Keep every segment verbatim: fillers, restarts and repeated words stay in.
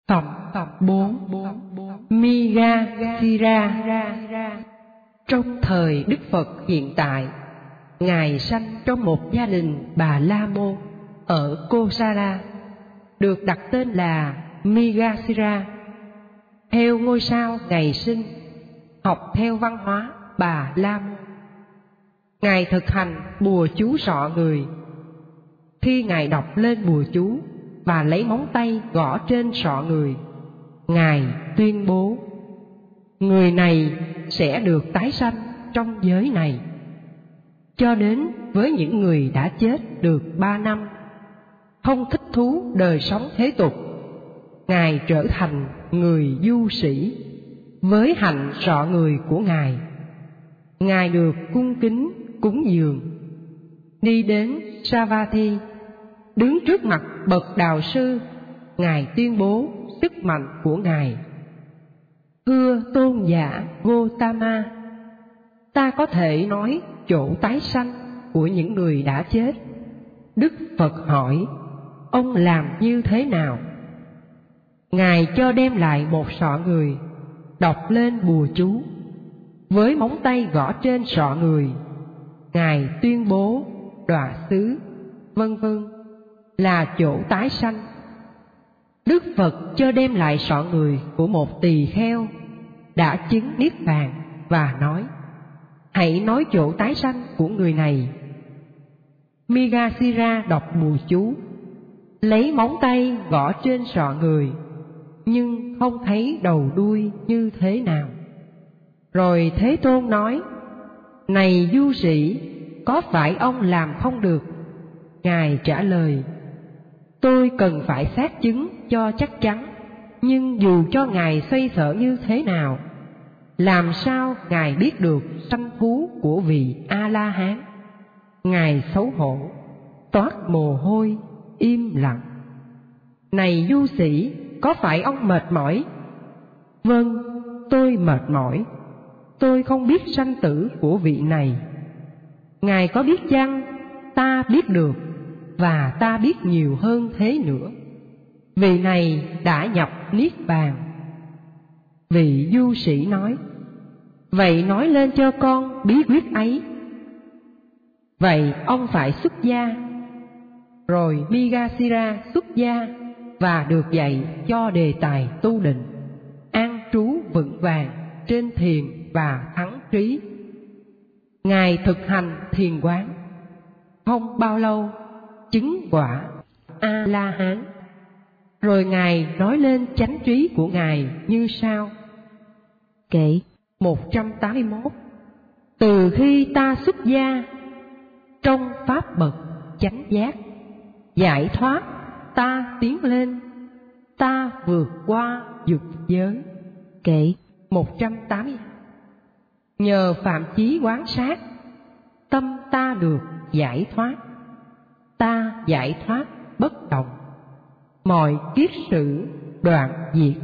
Phẩm bốn. Migasira. Trong thời Đức Phật hiện tại, Ngài sanh trong một gia đình Bà La Môn ở Kosala, được đặt tên là Migasira. Theo ngôi sao ngày sinh, học theo văn hóa Bà La Môn, Ngài thực hành bùa chú sọ người. Khi Ngài đọc lên bùa chú và lấy móng tay gõ trên sọ người, Ngài tuyên bố người này sẽ được tái sanh trong giới này. Cho đến với những người đã chết được ba năm, không thích thú đời sống thế tục, Ngài trở thành người du sĩ. Với hạnh sọ người của Ngài, Ngài được cung kính cúng dường. Đi đến Savatthi, đứng trước mặt bậc đạo sư, Ngài tuyên bố sức mạnh của Ngài. Thưa tôn giả Gotama, ta có thể nói chỗ tái sanh của những người đã chết. Đức Phật hỏi, ông làm như thế nào? Ngài cho đem lại một sọ người, đọc lên bùa chú, với móng tay gõ trên sọ người. Ngài tuyên bố đọa xứ, vân vân là chỗ tái sanh. Đức Phật cho đem lại sọ người của một tỳ kheo đã chứng niết bàn và nói, hãy nói chỗ tái sanh của người này. Migasira đọc bùa chú, lấy móng tay gõ trên sọ người, nhưng không thấy đầu đuôi như thế nào. Rồi Thế Tôn nói, này du sĩ, có phải ông làm không được? Ngài trả lời, tôi cần phải xác chứng cho chắc chắn, nhưng dù cho Ngài xoay sở như thế nào, làm sao Ngài biết được sanh thú của vị A-la-hán? Ngài xấu hổ, toát mồ hôi, im lặng. Này du sĩ, có phải ông mệt mỏi? Vâng, tôi mệt mỏi. Tôi không biết sanh tử của vị này. Ngài có biết chăng? Ta biết được, và ta biết nhiều hơn thế nữa. Vị này đã nhập niết bàn. Vị du sĩ nói, vậy nói lên cho con bí quyết ấy. Vậy ông phải xuất gia. Rồi Migasira xuất gia và được dạy cho đề tài tu định, an trú vững vàng trên thiền và thắng trí. Ngài thực hành thiền quán, không bao lâu chứng quả A-la-hán. Rồi Ngài nói lên chánh trí của Ngài như sau. Kệ một trăm tám mươi mốt. Từ khi ta xuất gia, trong pháp bậc chánh giác, giải thoát ta tiến lên, ta vượt qua dục giới. Kệ một trăm tám mươi hai. Nhờ phạm chí quán sát, tâm ta được giải thoát, ta giải thoát bất động, mọi kiết sử đoạn diệt.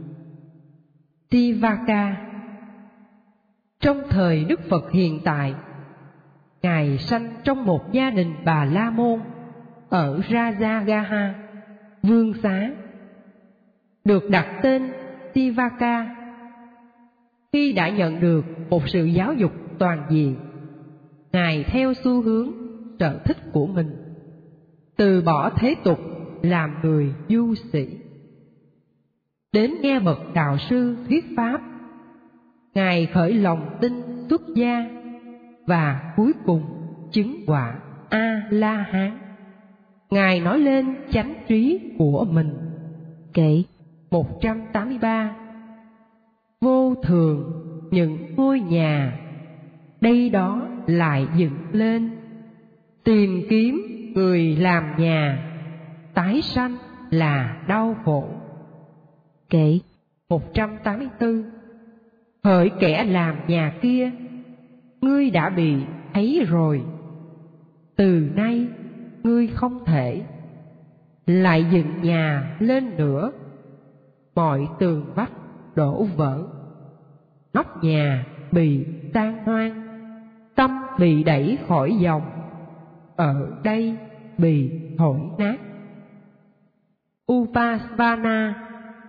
Tivaka. Trong thời Đức Phật hiện tại, Ngài sanh trong một gia đình Bà La Môn ở Rajagaha, Vương Xá, được đặt tên Tivaka. Khi đã nhận được một sự giáo dục toàn diện, Ngài theo xu hướng sở thích của mình, từ bỏ thế tục làm người du sĩ. Đến nghe bậc đạo sư thuyết pháp, Ngài khởi lòng tin xuất gia và cuối cùng chứng quả A-la-hán. Ngài nói lên chánh trí của mình. Kệ một trăm tám mươi ba. Vô thường những ngôi nhà, đây đó lại dựng lên, tìm kiếm người làm nhà, tái sanh là đau khổ. Kệ một trăm tám mươi tư. Hỡi kẻ làm nhà kia, ngươi đã bị thấy rồi, từ nay ngươi không thể lại dựng nhà lên nữa. Mọi tường vách đổ vỡ, nóc nhà bị tan hoang, tâm bị đẩy khỏi dòng, ở đây bị thổi nát. Upasvana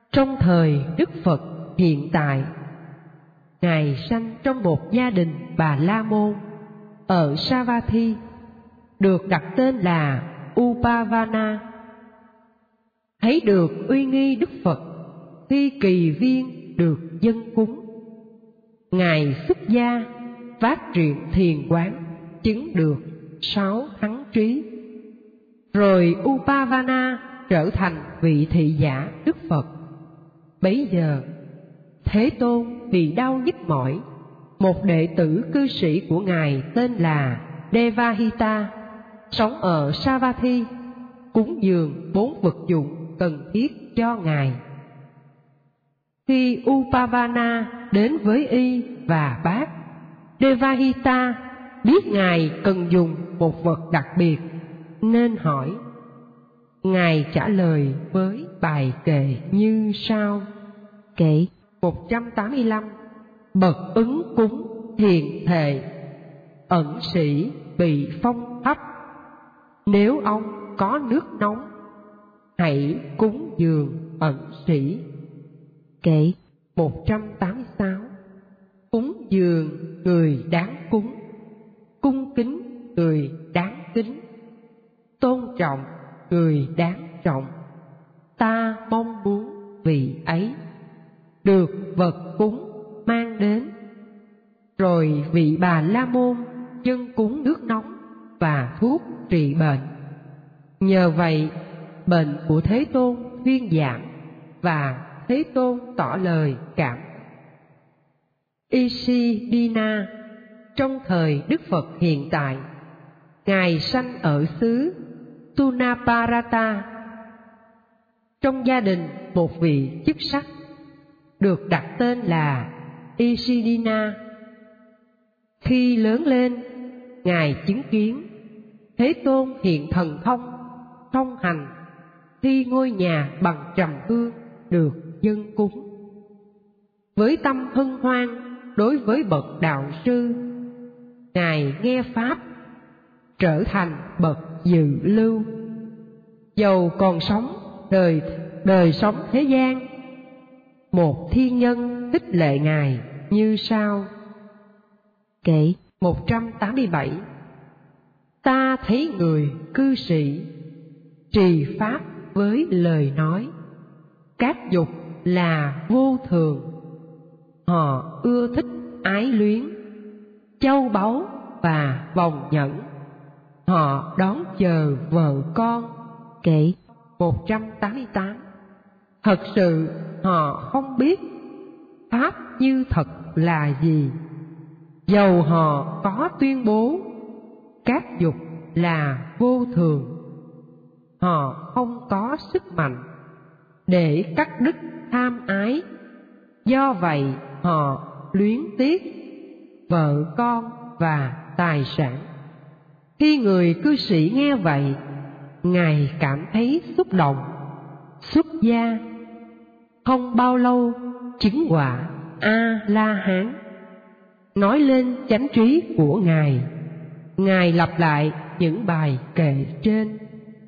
Trong thời Đức Phật hiện tại, Ngài sanh trong một gia đình Bà La Môn ở Savatthi, được đặt tên là Upavana. Thấy được uy nghi Đức Phật khi kỳ viên được dân cúng, Ngài xuất gia phát triển thiền quán, chứng được sáu thắng trí. Rồi Upavana trở thành vị thị giả Đức Phật. Bấy giờ Thế Tôn vì đau nhức mỏi, một đệ tử cư sĩ của Ngài tên là Devahita sống ở Savatthi, cúng dường bốn vật dụng cần thiết cho Ngài. Khi Upavana đến với y và bác, Devahita biết Ngài cần dùng một vật đặc biệt nên hỏi. Ngài trả lời với bài kệ như sau. Kệ một trăm tám mươi lăm. Bậc ứng cúng hiền thệ, ẩn sĩ bị phong thấp. Nếu ông có nước nóng, hãy cúng dường ẩn sĩ. Kệ một trăm tám mươi sáu. Cúng dường người đáng cúng, cung kính người đáng kính, tôn trọng người đáng trọng. Ta mong muốn vị ấy được vật cúng mang đến. Rồi vị Bà La Môn dâng cúng nước nóng và thuốc trị bệnh. Nhờ vậy bệnh của Thế Tôn thuyên giảm và Thế Tôn tỏ lời cảm. Isidina trong thời Đức Phật hiện tại, Ngài sanh ở xứ Tunaparata trong gia đình một vị chức sắc, được đặt tên là Isidina. Khi lớn lên, Ngài chứng kiến Thế Tôn hiện thần thông, thông hành khi ngôi nhà bằng trầm hương được dâng cúng. Với tâm hân hoan đối với bậc đạo sư, Ngài nghe pháp, trở thành bậc dự lưu. Dầu còn sống đời đời sống thế gian, một thiên nhân khích lệ Ngài như sau. Kệ một trăm tám mươi bảy. Ta thấy người cư sĩ trì pháp với lời nói, các dục là vô thường. Họ ưa thích ái luyến, châu báu và vòng nhẫn. Họ đón chờ vợ con. Kệ một trăm tám mươi tám. Thật sự họ không biết pháp như thật là gì. Dầu họ có tuyên bố các dục là vô thường, họ không có sức mạnh để cắt đứt tham ái. Do vậy họ luyến tiếc vợ con và tài sản. Khi người cư sĩ nghe vậy, Ngài cảm thấy xúc động, xuất gia. Không bao lâu chứng quả A-la-hán. Nói lên chánh trí của Ngài, Ngài lặp lại những bài kệ trên.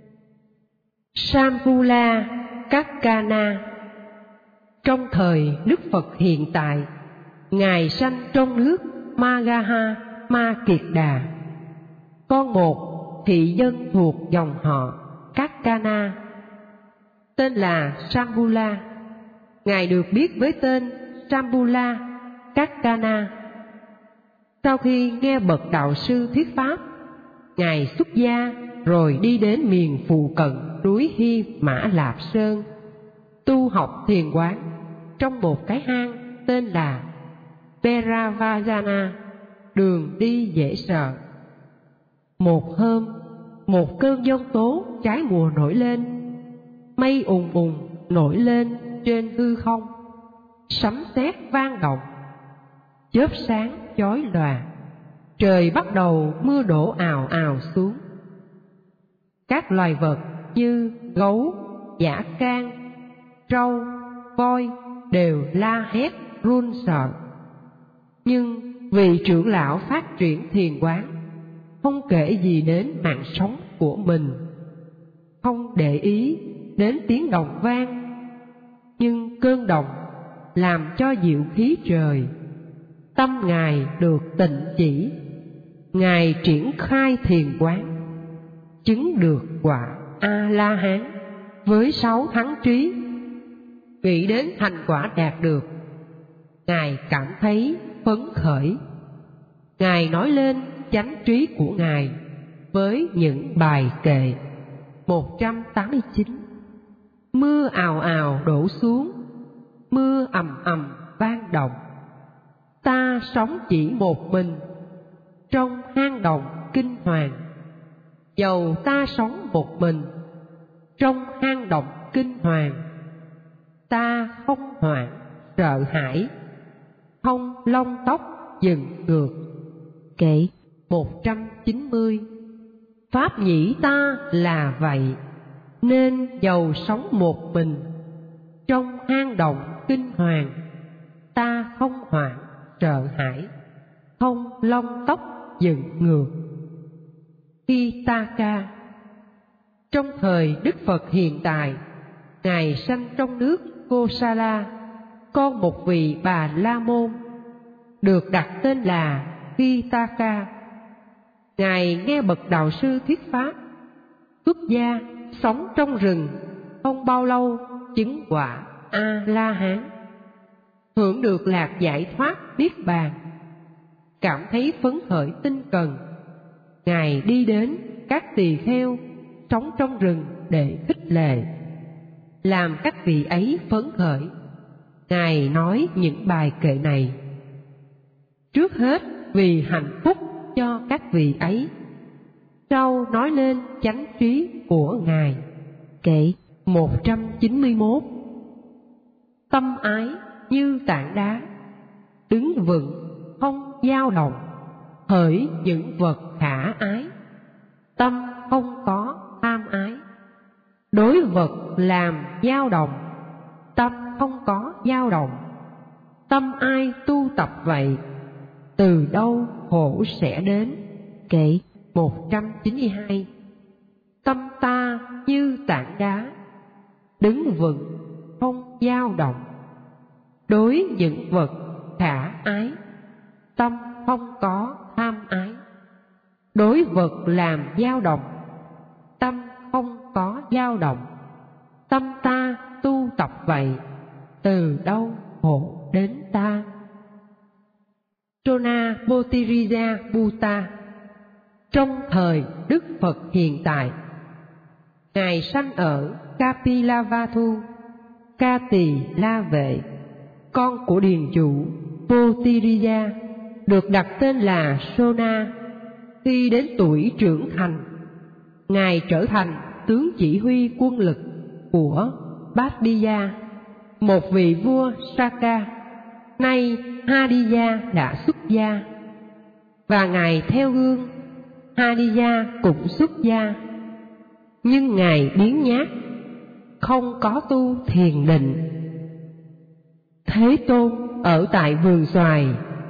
Sambhula Kaccana trong thời Đức Phật hiện tại, Ngài sanh trong nước Magaha Ma Kiệt Đà. Con một thị dân thuộc dòng họ Kaccana tên là Sambhula. Ngài được biết với tên Sambhula Kaccana. Sau khi nghe bậc đạo sư thuyết pháp, Ngài xuất gia rồi đi đến miền phụ cận núi Hy Mã Lạp Sơn, tu học thiền quán trong một cái hang tên là Peravajana, đường đi dễ sợ. Một hôm, một cơn giông tố trái mùa nổi lên, mây ùn ùn nổi lên trên hư không, sấm sét vang động, chớp sáng chói lòa, trời bắt đầu mưa đổ ào ào xuống. Các loài vật như gấu, dã can, trâu, voi đều la hét run sợ. Nhưng vị trưởng lão phát triển thiền quán không kể gì đến mạng sống của mình, không để ý đến tiếng động vang. nhưng cơn động làm cho diệu khí trời. Tâm Ngài được tịnh chỉ, Ngài triển khai thiền quán, chứng được quả A-la-hán với sáu thắng trí. Nghĩ đến thành quả đạt được, Ngài cảm thấy phấn khởi. Ngài nói lên chánh trí của Ngài với những bài kệ. Một trăm tám mươi chín. Mưa ào ào đổ xuống, mưa ầm ầm vang động. Ta sống chỉ một mình trong hang động kinh hoàng. Dầu ta sống một mình trong hang động kinh hoàng, ta không hoảng sợ hãi, không lông tóc dựng ngược. Kệ một trăm chín mươi. Pháp nhĩ ta là vậy, nên dầu sống một mình trong hang động kinh hoàng, ta không hoảng sợ hãi, không lông tóc dựng ngược. Khi ta ca. Trong thời Đức Phật hiện tại, Ngài sanh trong nước Kosala, con một vị Bà La Môn, được đặt tên là Vitaka. Ngài nghe bậc đạo sư thuyết pháp, xuất gia sống trong rừng, không bao lâu chứng quả A-la-hán, hưởng được lạc giải thoát niết bàn. Cảm thấy phấn khởi tinh cần, Ngài đi đến các tỳ kheo sống trong rừng để khích lệ, làm các vị ấy phấn khởi. Ngài nói những bài kệ này, trước hết vì hạnh phúc cho các vị ấy, sau nói lên chánh trí của Ngài. Kệ một trăm chín mươi mốt. Tâm ái như tảng đá, đứng vững không dao động, hỡi những vật khả ái. Tâm không có tham ái, đối vật làm dao động, tâm không có dao động. Tâm ai tu tập vậy, từ đâu khổ sẽ đến. Kệ một trăm chín mươi hai. Tâm ta như tảng đá, đứng vững không dao động, đối những vật khả ái. Tâm không có tham ái, đối vật làm dao động, tâm không có dao động. Tâm ta tu tập vậy, từ đâu khổ đến ta. Trona Botiriya Butta. Trong thời Đức Phật hiện tại, Ngài sanh ở Kapilavatthu, Ca Tỳ La Vệ, con của điền chủ Botiriya, được đặt tên là Sona. Khi đến tuổi trưởng thành, Ngài trở thành tướng chỉ huy quân lực của Bhattiya, một vị vua Saka. Nay Hadiya đã xuất gia, và Ngài theo gương Hadiya cũng xuất gia. Nhưng Ngài biếng nhác, không có tu thiền định. Thế Tôn ở tại vườn xoài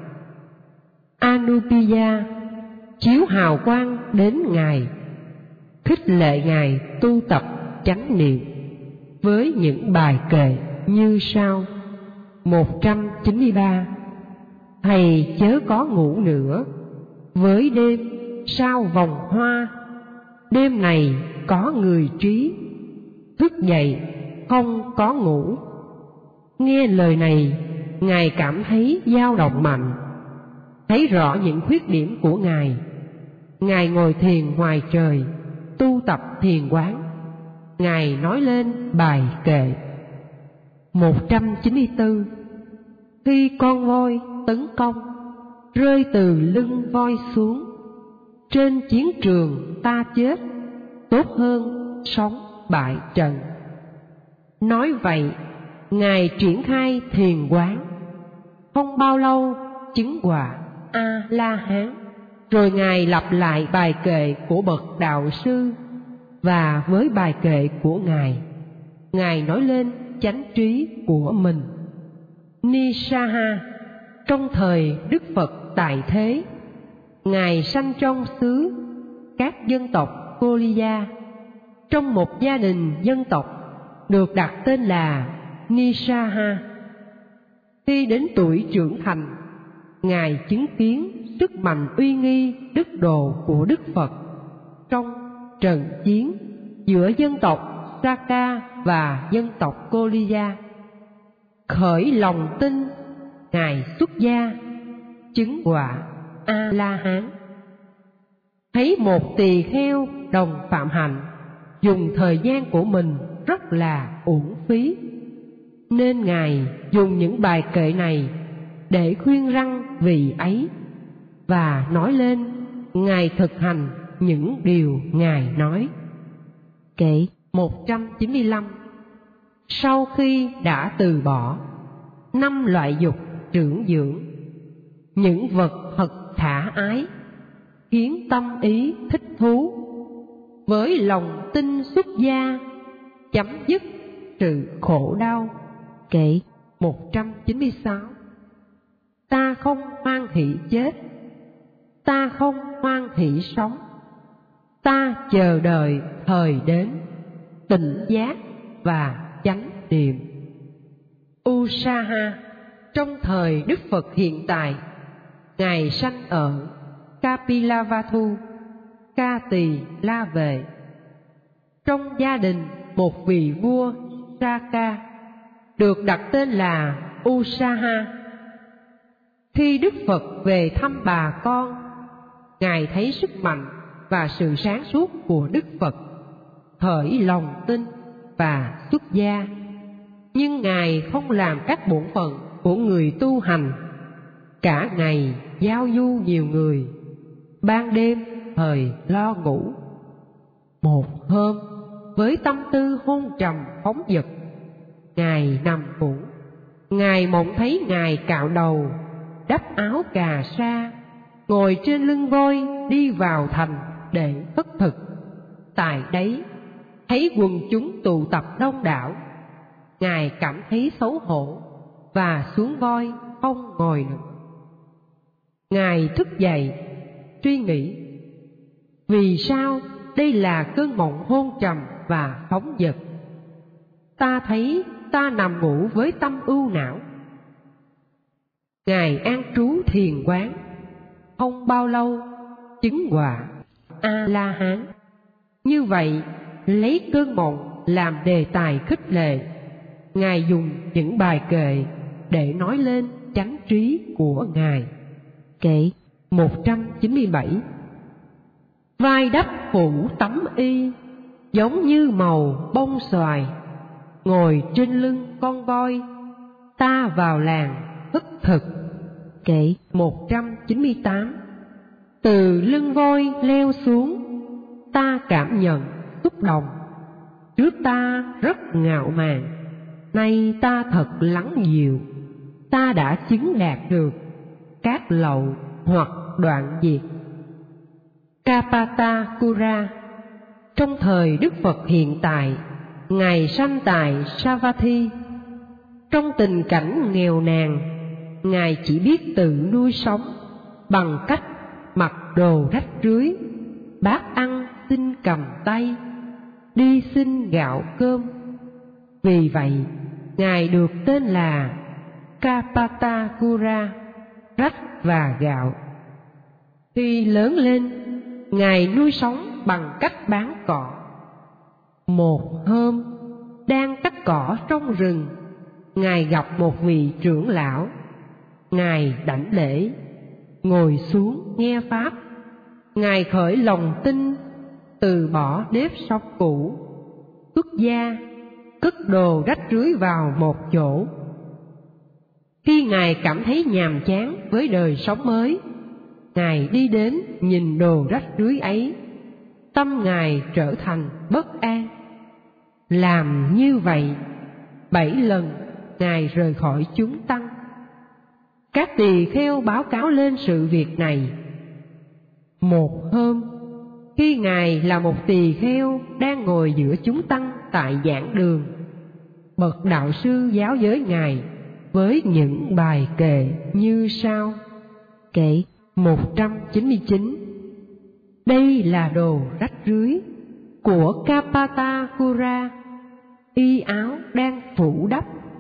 Anupiya chiếu hào quang đến Ngài, khích lệ Ngài tu tập chánh niệm với những bài kệ như sau. Một trăm chín mươi ba. Thầy chớ có ngủ nữa, với đêm sao vòng hoa. Đêm này có người trí, thức dậy không có ngủ. Nghe lời này, Ngài cảm thấy dao động mạnh, thấy rõ những khuyết điểm của Ngài. Ngài ngồi thiền ngoài trời, tu tập thiền quán. Ngài nói lên bài kệ. Một trăm chín mươi tư. Khi con voi tấn công, rơi từ lưng voi xuống, trên chiến trường ta chết, tốt hơn sống bại trận. Nói vậy, Ngài triển khai thiền quán, không bao lâu chứng quả A-la-hán. Rồi Ngài lặp lại bài kệ của bậc đạo sư, và với bài kệ của Ngài, Ngài nói lên chánh trí của mình. Nisaha. Trong thời Đức Phật tại thế, Ngài sanh trong xứ các dân tộc Koliya, trong một gia đình dân tộc được đặt tên là Nisaha. Khi đến tuổi trưởng thành, Ngài chứng kiến sức mạnh uy nghi đức độ của Đức Phật trong trận chiến giữa dân tộc Saka và dân tộc Koliya. Khởi lòng tin, Ngài xuất gia chứng quả A-la-hán. Thấy một tỳ kheo đồng phạm hạnh dùng thời gian của mình rất là uổng phí, nên Ngài dùng những bài kệ này để khuyên răn vị ấy và nói lên Ngài thực hành những điều Ngài nói. Kệ một trăm chín mươi lăm. Sau khi đã từ bỏ năm loại dục trưởng dưỡng, những vật thật khả ái khiến tâm ý thích thú, với lòng tin xuất gia chấm dứt sự khổ đau. Kệ một trăm chín mươi sáu. Ta không hoan hỷ chết, ta không hoan hỷ sống, ta chờ đợi thời đến tỉnh giác và chánh niệm. Usaha. Trong thời Đức Phật hiện tại, Ngài sanh ở Kapilavatthu, Ca Tỳ La Vệ, trong gia đình một vị vua Saka, được đặt tên là Usaha. Khi Đức Phật về thăm bà con, Ngài thấy sức mạnh và sự sáng suốt của Đức Phật, khởi lòng tin và xuất gia. Nhưng Ngài không làm các bổn phận của người tu hành, cả ngày giao du nhiều người, ban đêm thời lo ngủ. Một hôm, với tâm tư hôn trầm phóng dật, Ngài nằm ngủ. Ngài mộng thấy Ngài cạo đầu, đắp áo cà sa, ngồi trên lưng voi đi vào thành để khất thực. Tại đấy thấy quần chúng tụ tập đông đảo, Ngài cảm thấy xấu hổ và xuống voi không ngồi nữa. Ngài thức dậy suy nghĩ, vì sao đây là cơn mộng hôn trầm và phóng dật? Ta thấy ta nằm ngủ với tâm ưu não. Ngài an trú thiền quán, không bao lâu chứng quả A-la-hán. Như vậy, lấy cơn mộng làm đề tài khích lệ, Ngài dùng những bài kệ để nói lên chánh trí của Ngài. Kệ một trăm chín mươi bảy. Vai đắp phủ tấm y, giống như màu bông xoài, ngồi trên lưng con voi, ta vào làng khất thực. Kệ một trăm chín mươi tám. Từ lưng voi leo xuống, ta cảm nhận xúc động. Trước ta rất ngạo mạn, nay ta thật lắng dịu. Ta đã chứng đạt được các lậu hoặc đoạn diệt. Kapatakura. Trong thời Đức Phật hiện tại, Ngài sanh tại Savatthi. Trong tình cảnh nghèo nàn, Ngài chỉ biết tự nuôi sống bằng cách mặc đồ rách rưới, bát ăn xin cầm tay, đi xin gạo cơm. Vì vậy, Ngài được tên là Kapatakura, rách và gạo. Khi lớn lên, Ngài nuôi sống bằng cách bán cỏ. Một hôm, đang cắt cỏ trong rừng, Ngài gặp một vị trưởng lão. Ngài đảnh lễ, ngồi xuống nghe pháp. Ngài khởi lòng tin, từ bỏ nếp sống cũ, xuất gia, cất đồ rách rưới vào một chỗ. Khi Ngài cảm thấy nhàm chán với đời sống mới, Ngài đi đến nhìn đồ rách rưới ấy, tâm Ngài trở thành bất an. Làm như vậy, bảy lần Ngài rời khỏi chúng tăng. Các tỳ kheo báo cáo lên sự việc này. Một hôm, khi Ngài là một tỳ kheo đang ngồi giữa chúng tăng tại giảng đường, bậc đạo sư giáo giới Ngài với những bài kệ như sau. Kệ một trăm chín mươi chín. Đây là đồ rách rưới của Kapatakura, y áo đang phủ đắp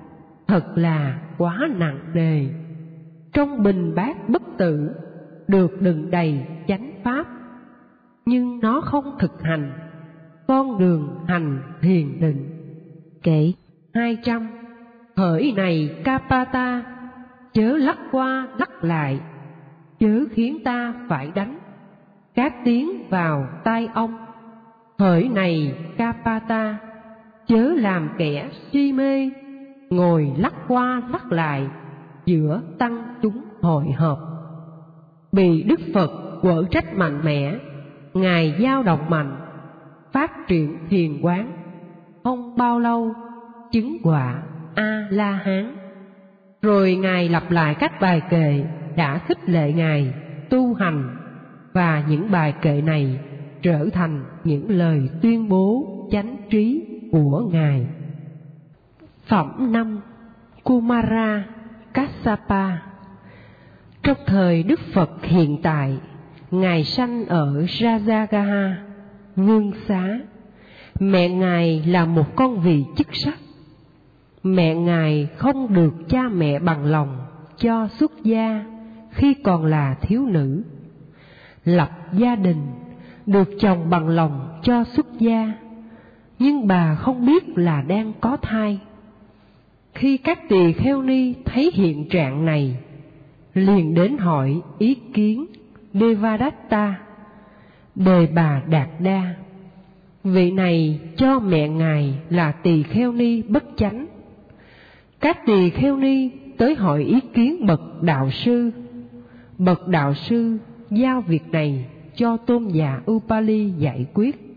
thật là quá nặng nề. Trong bình bát bất tử được đựng đầy chánh pháp, nhưng nó không thực hành con đường hành thiền định. Kệ Hai trăm. Hỡi này Kapata, chớ lắc qua lắc lại, chớ khiến ta phải đánh các tiếng vào tai ông. Hỡi này Kapata, chớ làm kẻ si mê, ngồi lắc qua lắc lại giữa tăng chúng hội họp. Bị Đức Phật quở trách mạnh mẽ, Ngài dao động mạnh, phát triển thiền quán, không bao lâu chứng quả A-la-hán. Rồi Ngài lặp lại các bài kệ đã khích lệ Ngài tu hành, và những bài kệ này trở thành những lời tuyên bố chánh trí của Ngài. Phẩm năm. Kumara Kassapa. Trong thời Đức Phật hiện tại, Ngài sanh ở Rajagaha, Vương Xá. Mẹ Ngài là một con vị chức sắc. Mẹ Ngài không được cha mẹ bằng lòng cho xuất gia khi còn là thiếu nữ. Lập gia đình, được chồng bằng lòng cho xuất gia, nhưng bà không biết là đang có thai. Khi các tỳ kheo ni thấy hiện trạng này, liền đến hỏi ý kiến Devadatta, Đề Bà Đạt Đa. Vị này cho mẹ Ngài là tỳ kheo ni bất chánh. Các tỳ kheo ni tới hỏi ý kiến bậc đạo sư. Bậc đạo sư giao việc này cho tôn giả Upali giải quyết.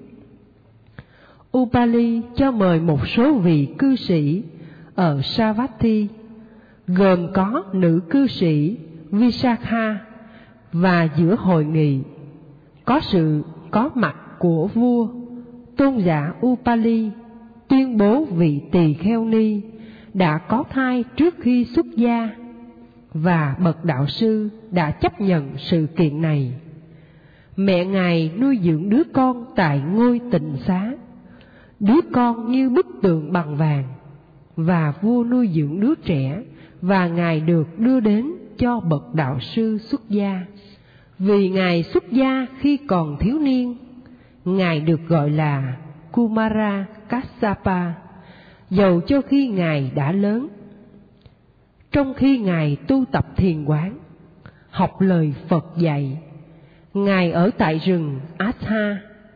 Upali cho mời một số vị cư sĩ ở Savatthi, gồm có nữ cư sĩ Visakha, và giữa hội nghị có sự có mặt của vua. Tôn giả Upali tuyên bố vị tỳ kheo ni đã có thai trước khi xuất gia, và bậc đạo sư đã chấp nhận sự kiện này. Mẹ Ngài nuôi dưỡng đứa con tại ngôi tịnh xá, đứa con như bức tượng bằng vàng, và vua nuôi dưỡng đứa trẻ, và Ngài được đưa đến cho bậc đạo sư xuất gia. Vì Ngài xuất gia khi còn thiếu niên, Ngài được gọi là Kumara Kassapa, dầu cho khi Ngài đã lớn. Trong khi Ngài tu tập thiền quán, học lời Phật dạy, Ngài ở tại rừng Atha.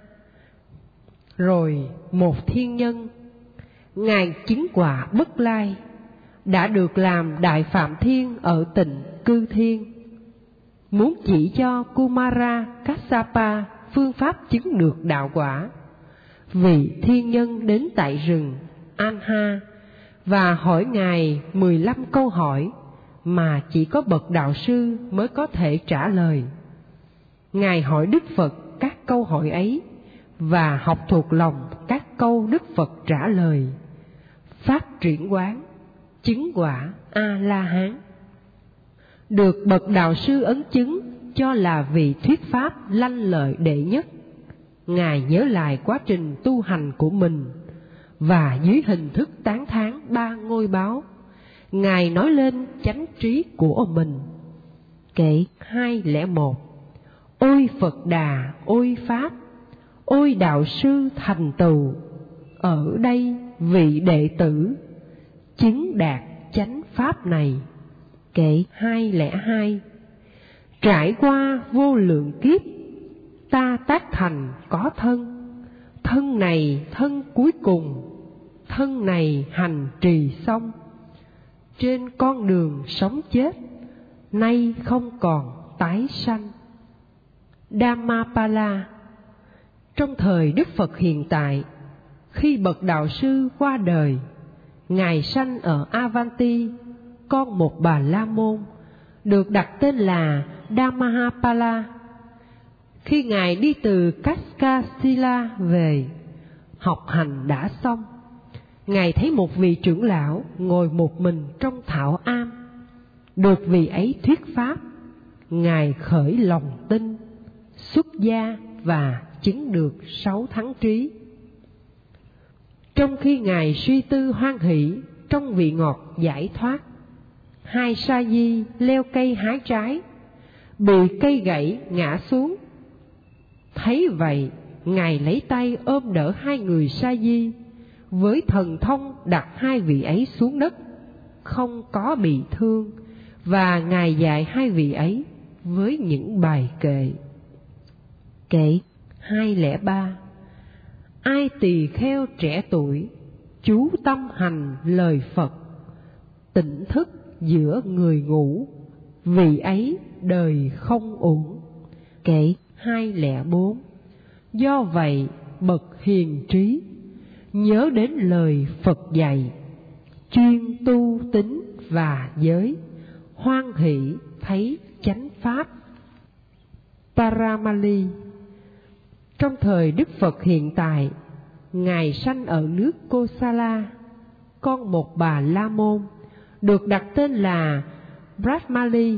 Rồi một thiên nhân, Ngài chứng quả Bất Lai, đã được làm Đại Phạm Thiên ở Tịnh Cư Thiên, muốn chỉ cho Kumara Kassapa phương pháp chứng được đạo quả. Vị thiên nhân đến tại rừng Anha và hỏi Ngài mười lăm câu hỏi mà chỉ có bậc đạo sư mới có thể trả lời. Ngài hỏi Đức Phật các câu hỏi ấy và học thuộc lòng các câu Đức Phật trả lời, phát triển quán, chứng quả A-la-hán. Được bậc đạo sư ấn chứng cho là vị thuyết pháp lanh lợi đệ nhất. Ngài nhớ lại quá trình tu hành của mình, và dưới hình thức tán thán ba ngôi báo, Ngài nói lên chánh trí của mình. Kệ hai không một. Ôi Phật Đà, ôi Pháp, ôi đạo sư thành tựu, ở đây vị đệ tử chứng đạt chánh pháp này. Kệ hai không hai. Trải qua vô lượng kiếp, ta tác thành có thân, thân này thân cuối cùng, thân này hành trì xong. Trên con đường sống chết, nay không còn tái sanh. Dhammapala. Trong thời Đức Phật hiện tại, khi bậc đạo sư qua đời, Ngài sanh ở Avanti, con một bà la môn, được đặt tên là Dhammapala. Khi Ngài đi từ Kaskasila về, học hành đã xong, Ngài thấy một vị trưởng lão ngồi một mình trong thảo am. Được vị ấy thuyết pháp, Ngài khởi lòng tin, xuất gia và chứng được sáu thắng trí. Trong khi Ngài suy tư hoan hỷ trong trong vị ngọt giải thoát. Hai sa di leo cây hái trái, bị cây gãy ngã xuống. Thấy vậy, Ngài lấy tay ôm đỡ hai người sa di, với thần thông đặt hai vị ấy xuống đất, không có bị thương, và Ngài dạy hai vị ấy với những bài kệ. Kệ hai lẻ ba. Ai tỳ kheo trẻ tuổi, chú tâm hành lời Phật, tỉnh thức giữa người ngủ, vì ấy đời không uổng. Kệ hai lẻ bốn. Do vậy bậc hiền trí, nhớ đến lời Phật dạy, chuyên tu tín và giới, hoan hỷ thấy chánh pháp. Paramali. Trong thời Đức Phật hiện tại, Ngài sanh ở nước Kosala, con một bà La Môn, được đặt tên là Brahmali.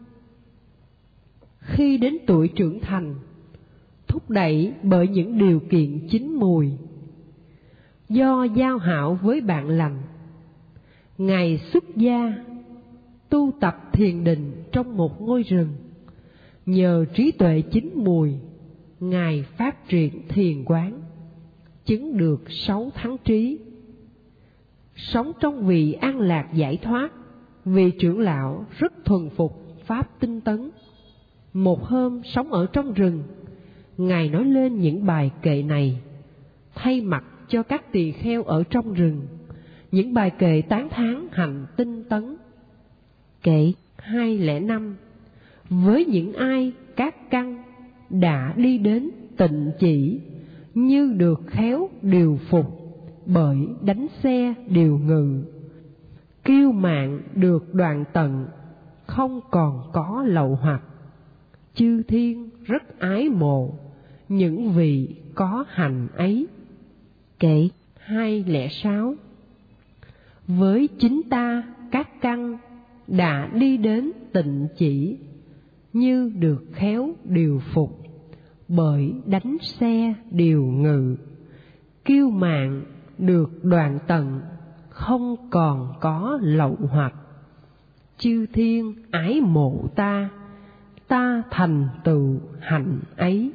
Khi đến tuổi trưởng thành, thúc đẩy bởi những điều kiện chín mùi, do giao hảo với bạn lành, Ngài xuất gia, tu tập thiền định trong một ngôi rừng. Nhờ trí tuệ chín mùi, Ngài phát triển thiền quán, chứng được sáu thắng trí. Sống trong vị an lạc giải thoát, vị trưởng lão rất thuần phục pháp tinh tấn. Một hôm sống ở trong rừng, Ngài nói lên những bài kệ này, thay mặt cho các tỳ kheo ở trong rừng, những bài kệ tán thán hạnh tinh tấn. Kệ hai lẻ năm. Với những ai các căn đã đi đến tịnh chỉ, như được khéo điều phục, bởi đánh xe điều ngự, kiêu mạn được đoạn tận, không còn có lậu hoặc. Chư thiên rất ái mộ những vị có hành ấy. Kệ hai lẻ sáu. Với chính ta các căn đã đi đến tịnh chỉ, như được khéo điều phục, bởi đánh xe điều ngự, kiêu mạn được đoạn tận, không còn có lậu hoặc. Chư thiên ái mộ ta, ta thành tựu hạnh ấy.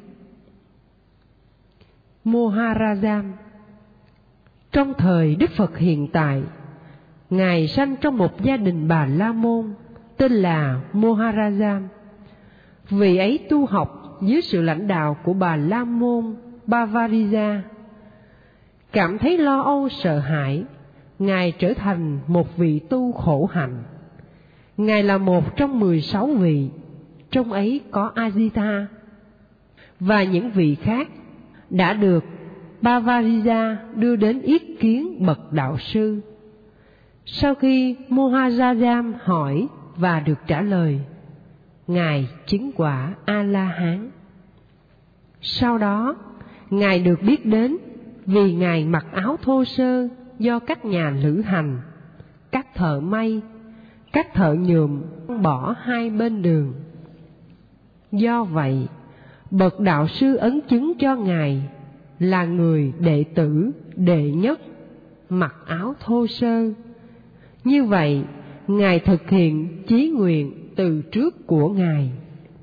Moharajam. Trong thời Đức Phật hiện tại, Ngài sanh trong một gia đình Bà La Môn tên là Moharajam. Vị ấy tu học dưới sự lãnh đạo của Bà La Môn Bavarija. Cảm thấy lo âu sợ hãi, Ngài trở thành một vị tu khổ hạnh. Ngài là một trong mười sáu vị, trong ấy có Ajita và những vị khác đã được Bavarija đưa đến yết kiến bậc đạo sư. Sau khi Moharajam hỏi và được trả lời, Ngài chứng quả A-la-hán. Sau đó, Ngài được biết đến vì Ngài mặc áo thô sơ do các nhà lữ hành, các thợ may, các thợ nhuộm bỏ hai bên đường. Do vậy, bậc đạo sư ấn chứng cho Ngài là người đệ tử đệ nhất mặc áo thô sơ. Như vậy, Ngài thực hiện chí nguyện từ trước của Ngài.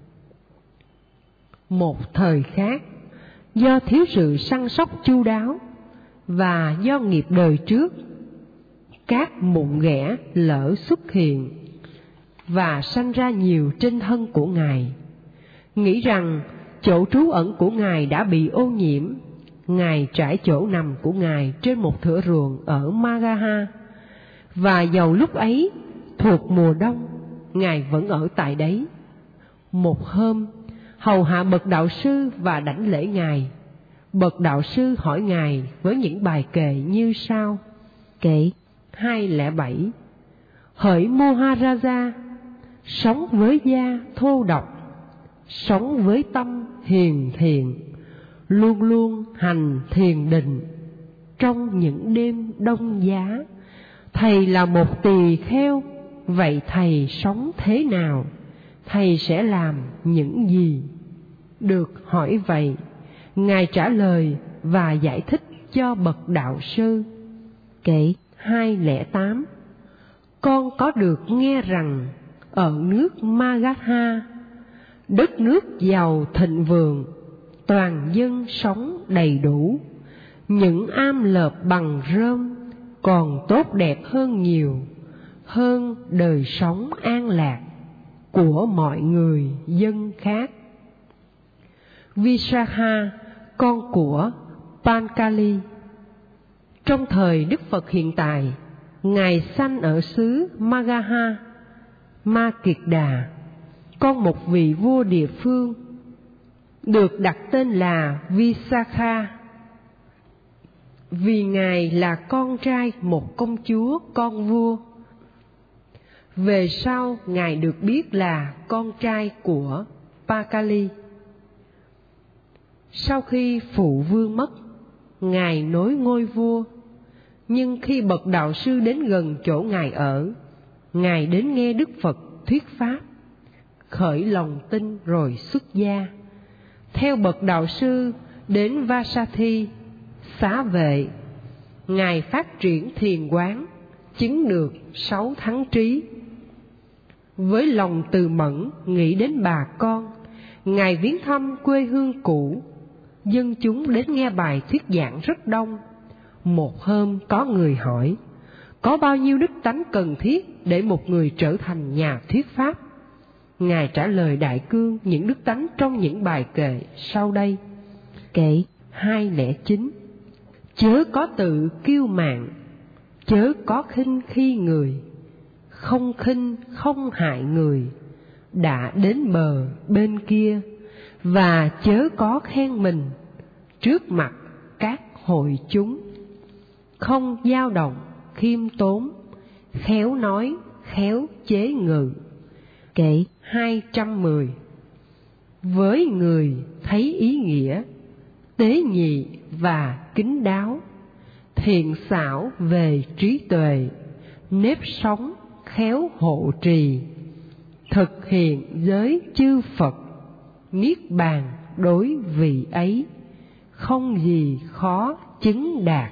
Một thời khác, do thiếu sự săn sóc chu đáo và do nghiệp đời trước, các mụn ghẻ lỡ xuất hiện và sanh ra nhiều trên thân của Ngài. Nghĩ rằng chỗ trú ẩn của Ngài đã bị ô nhiễm, Ngài trải chỗ nằm của Ngài trên một thửa ruộng ở Magaha, và dầu lúc ấy thuộc mùa đông, Ngài vẫn ở tại đấy. Một hôm, hầu hạ bậc đạo sư và đảnh lễ Ngài, bậc đạo sư hỏi Ngài với những bài kệ như sau. Kệ hai lẻ bảy. Hỡi Moharaja, sống với da thô độc, sống với tâm hiền thiện, luôn luôn hành thiền định. Trong những đêm đông giá, Thầy là một tỳ kheo, vậy Thầy sống thế nào? Thầy sẽ làm những gì? Được hỏi vậy, Ngài trả lời và giải thích cho bậc đạo sư. Kệ hai không tám. Con có được nghe rằng ở nước Magadha, đất nước giàu thịnh vượng, toàn dân sống đầy đủ, những am lợp bằng rơm còn tốt đẹp hơn nhiều, hơn đời sống an lạc của mọi người dân khác. Visakha, con của Pancali. Trong thời Đức Phật hiện tại, Ngài sanh ở xứ Magadha, Ma Kiệt Đà, con một vị vua địa phương, được đặt tên là Visakha, vì Ngài là con trai một công chúa con vua. Về sau Ngài được biết là con trai của Pakali. Sau khi phụ vương mất, Ngài nối ngôi vua, nhưng khi bậc đạo sư đến gần chỗ Ngài ở, Ngài đến nghe Đức Phật thuyết pháp, khởi lòng tin rồi xuất gia. Theo bậc đạo sư đến Vasathi, xá vệ, Ngài phát triển thiền quán, chứng được sáu thắng trí. Với lòng từ mẫn nghĩ đến bà con, Ngài viếng thăm quê hương cũ. Dân chúng đến nghe bài thuyết giảng rất đông. Một hôm có người hỏi, có bao nhiêu đức tánh cần thiết để một người trở thành nhà thuyết pháp? Ngài trả lời đại cương những đức tánh trong những bài kệ sau đây. Kệ hai không chín. Chớ có tự kiêu mạn, chớ có khinh khi người, không khinh không hại người, đã đến bờ bên kia, và chớ có khen mình trước mặt các hội chúng. Không dao động, khiêm tốn, khéo nói, khéo chế ngự. Kệ hai trăm mười. Với người thấy ý nghĩa, tế nhị và kín đáo, thiện xảo về trí tuệ, nếp sống khéo hộ trì, thực hiện giới chư Phật, niết bàn đối vị ấy, không gì khó chứng đạt.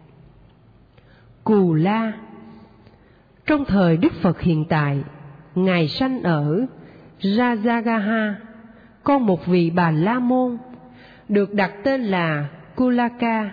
Cù La. Trong thời Đức Phật hiện tại, Ngài sanh ở Rajagaha, con một vị Bà La Môn, được đặt tên là Kulaka.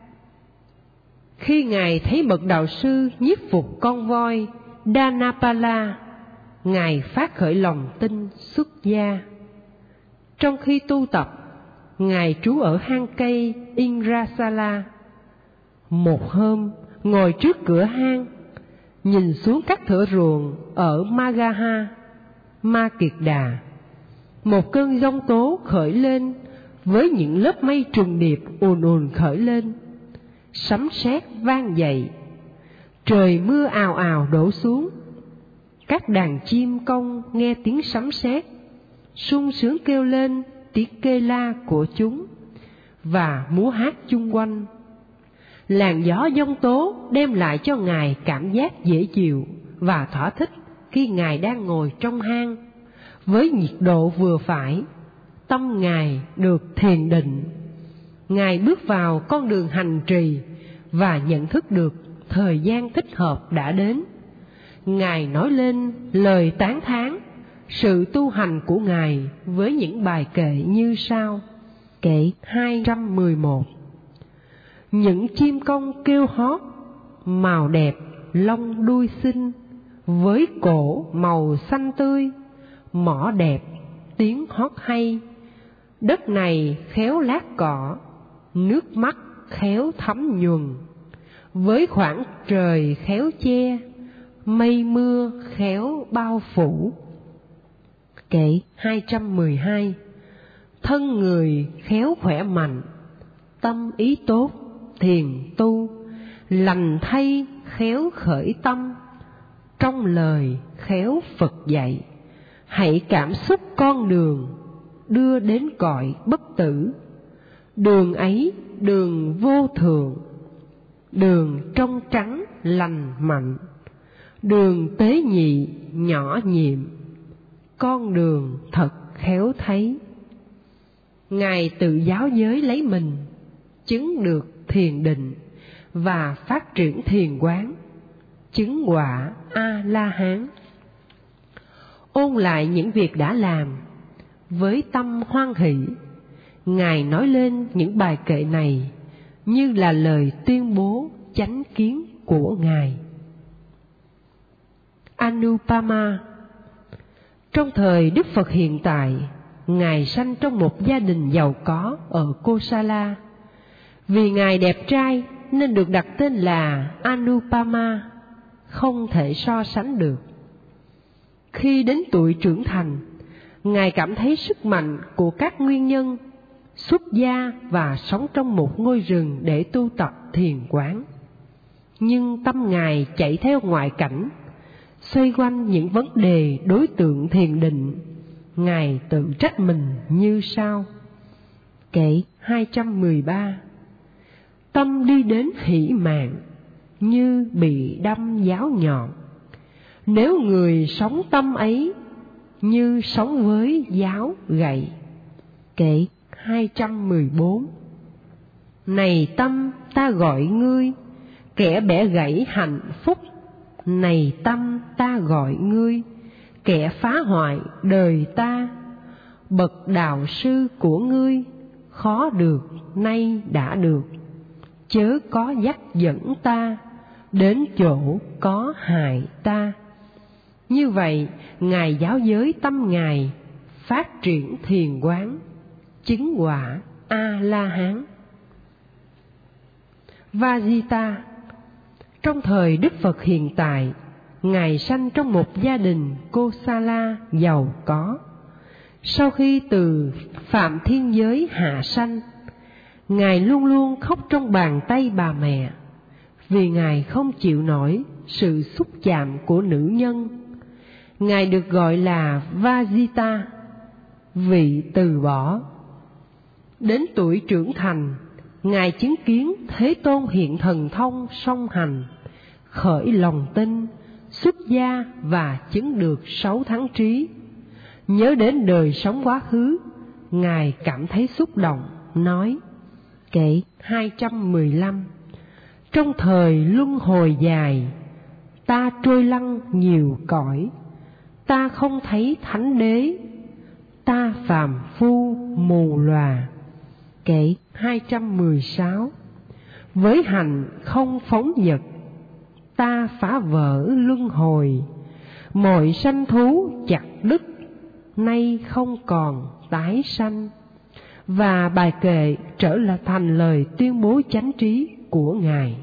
Khi Ngài thấy bậc đạo sư nhiếp phục con voi Dhanapala, Ngài phát khởi lòng tin xuất gia. Trong khi tu tập, Ngài trú ở hang cây Indrasala. Một hôm, ngồi trước cửa hang, nhìn xuống các thửa ruộng ở Magadha, Ma Kiệt Đà, một cơn giông tố khởi lên với những lớp mây trùng điệp ùn ùn khởi lên, sấm sét vang dậy, trời mưa ào ào đổ xuống. Các đàn chim công nghe tiếng sấm sét, sung sướng kêu lên tiếng kêu la của chúng và múa hát chung quanh. Làn gió giông tố đem lại cho Ngài cảm giác dễ chịu và thỏa thích khi Ngài đang ngồi trong hang, với nhiệt độ vừa phải. Tâm Ngài được thiền định. Ngài bước vào con đường hành trì và nhận thức được thời gian thích hợp đã đến. Ngài nói lên lời tán thán sự tu hành của Ngài với những bài kệ như sau. Kệ hai trăm mười một. Những chim công kêu hót, màu đẹp, lông đuôi xinh, với cổ màu xanh tươi, mỏ đẹp, tiếng hót hay. Đất này khéo lát cỏ, nước mắt khéo thấm nhuần, với khoảng trời khéo che, mây mưa khéo bao phủ. Kệ hai trăm mười hai. Thân người khéo khỏe mạnh, tâm ý tốt, thiền tu, lành thay khéo khởi tâm, trong lời khéo Phật dạy, hãy cảm xúc con đường đưa đến cõi bất tử. Đường ấy đường vô thường, đường trong trắng lành mạnh, đường tế nhị nhỏ nhiệm, con đường thật khéo thấy. Ngài tự giáo giới lấy mình, chứng được thiền định và phát triển thiền quán, chứng quả A-la-hán. Ôn lại những việc đã làm, với tâm hoan hỷ, Ngài nói lên những bài kệ này như là lời tuyên bố chánh kiến của Ngài. Anupama. Trong thời Đức Phật hiện tại, Ngài sanh trong một gia đình giàu có ở Kosala. Vì Ngài đẹp trai nên được đặt tên là Anupama, không thể so sánh được. Khi đến tuổi trưởng thành, Ngài cảm thấy sức mạnh của các nguyên nhân, xuất gia và sống trong một ngôi rừng để tu tập thiền quán. Nhưng tâm Ngài chạy theo ngoại cảnh, xoay quanh những vấn đề đối tượng thiền định. Ngài tự trách mình như sau. Kệ hai trăm mười ba. Tâm đi đến hỷ mạng, như bị đâm giáo nhọn. Nếu người sống tâm ấy, như sống với giáo gậy. Kệ hai trăm mười bốn. Này tâm, ta gọi ngươi, kẻ bẻ gãy hạnh phúc. Này tâm, ta gọi ngươi, kẻ phá hoại đời ta. Bậc đạo sư của ngươi, khó được nay đã được. Chớ có dắt dẫn ta, đến chỗ có hại ta. Như vậy, Ngài giáo giới tâm Ngài, phát triển thiền quán, chứng quả A-la-hán. Vajita. Trong thời Đức Phật hiện tại, Ngài sanh trong một gia đình Kosala giàu có. Sau khi từ phạm thiên giới hạ sanh, Ngài luôn luôn khóc trong bàn tay bà mẹ, vì Ngài không chịu nổi sự xúc chạm của nữ nhân. Ngài được gọi là Vajita, vị từ bỏ. Đến tuổi trưởng thành, Ngài chứng kiến Thế Tôn hiện thần thông song hành, khởi lòng tin, xuất gia và chứng được sáu thắng trí. Nhớ đến đời sống quá khứ, Ngài cảm thấy xúc động, nói. Kệ hai trăm mười lăm. Trong thời luân hồi dài, ta trôi lăn nhiều cõi, ta không thấy thánh đế, ta phàm phu mù lòa. Kệ hai trăm mười sáu. Với hành không phóng dật, ta phá vỡ luân hồi, mọi sanh thú chặt đứt, nay không còn tái sanh. Và bài kệ trở lại thành lời tuyên bố chánh trí của Ngài.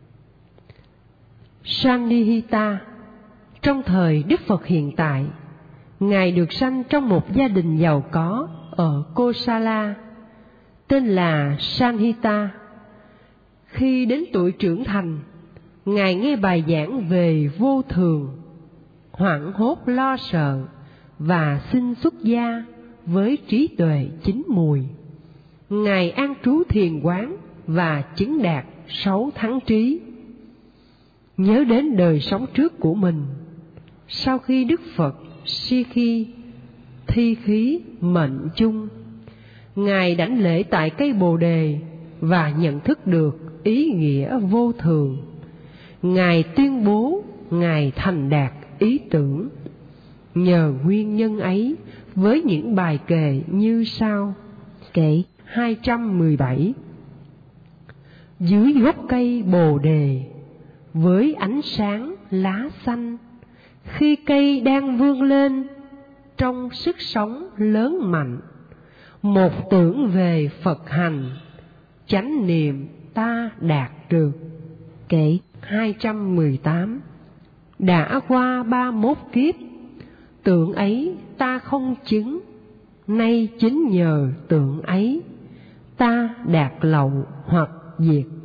Sanihita. Trong thời Đức Phật hiện tại, Ngài được sanh trong một gia đình giàu có ở Kosala, tên là Sanhita. Khi đến tuổi trưởng thành, Ngài nghe bài giảng về vô thường, hoảng hốt lo sợ và xin xuất gia với trí tuệ chín mùi. Ngài an trú thiền quán và chứng đạt sáu thắng trí. Nhớ đến đời sống trước của mình, sau khi Đức Phật Sikhi thi khí mệnh chung, Ngài đảnh lễ tại cây Bồ Đề và nhận thức được ý nghĩa vô thường. Ngài tuyên bố Ngài thành đạt ý tưởng. Nhờ nguyên nhân ấy, với những bài kệ như sau. Kệ hai trăm mười bảy. Dưới gốc cây Bồ Đề, với ánh sáng lá xanh, khi cây đang vươn lên trong sức sống lớn mạnh, một tưởng về Phật hành, chánh niệm ta đạt được. Kệ hai trăm mười tám. Đã qua ba mốt kiếp, tưởng ấy ta không chứng, nay chính nhờ tưởng ấy ta đạt lậu hoặc diệt